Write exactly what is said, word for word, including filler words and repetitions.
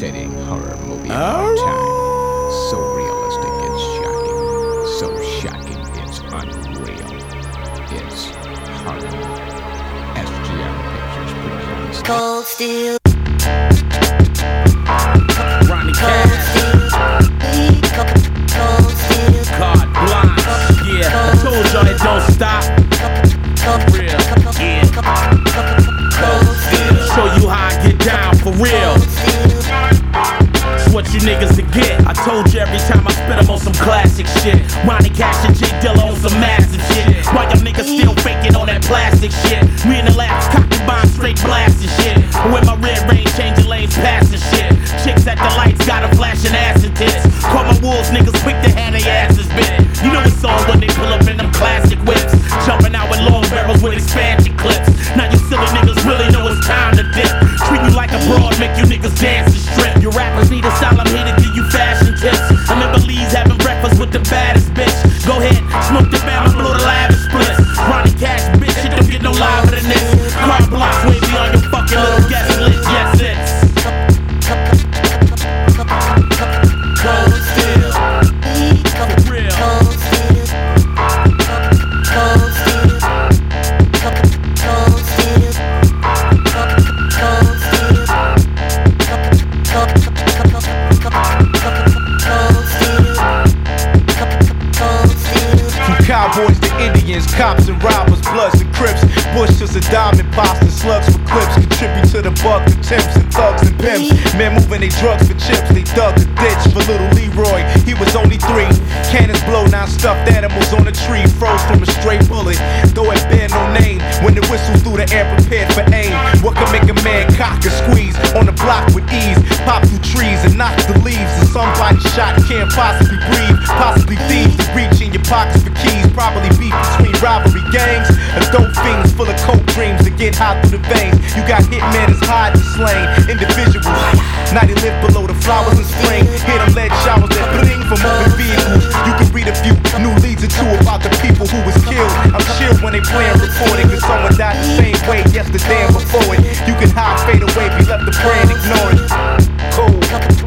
devastating horror movie of our time. So realistic, it's shocking. So shocking, it's unreal. It's horror. S G M Pictures presents Cold Steel. Ronnie Cash, Cold Steel. Carte Blanche, yeah. I told y'all it don't stop. Real, yeah. Cold Steel. Show you how I get down for real. It's what you niggas to get. I told you every time I spit 'em on some classic shit. Ronnie Cash and J Dilla on some massive shit. Why y'all niggas still faking on that plastic shit? Me and the labs cocking bomb straight blasting shit. With my red range changing lanes passing shit. Chicks at the lights got 'em flashing acid tits. Call my wolves niggas quick to have their asses bit. You know it's on when they pull up in them classic whips. Jumping out with long barrels with expansion clips. Now you silly niggas really know it's time to dip. Treat you like a broad, make you niggas dance and strip. Your rappers need a style, I'm here to give you fashion tips. I remember Lee's having breakfast with the baddest bitch. Go ahead, smoke the bama, blow the lavish splits. Ronnie Cash, bitch, shit don't get no liver than this. Carte Blanche way beyond your fucking little guest list. Yes, it's Cold Steel. For real. Cold Steel. Cold Steel. Cold Steel. Cold Steel. Cold Steel. From cowboys to Indians, cops and robbers, bloods and crips, bush to Saddam imposters, slugs for clips, contribute to the buck, the temps and thugs and pimps. Men moving they drugs for chips, they dug a ditch for little Leroy. He was only three. Cannons blow, now stuffed animals on a tree, froze from a stray bullet. Though it bear no name, when the whistle through the air prepared for aim. What can make a man cock and squeeze on the block with ease? Pop through trees and knock the leaves, and somebody shot can't possibly breathe. Possibly thieves to reach in your pockets for keys. Probably beef between rivalry gangs and dope fiends full of coke dreams that get hot through the veins. You got hitmen as hide and slain individuals. Now they live below the flowers in spring. Hear them lead showers that bling from moving vehicles. You can read a few new leads or two about the people who was killed. I'm chill when they playing recording, cause someone died the same way yesterday and before it. You can hide, fade away, be left to pray and ignore it. Cool.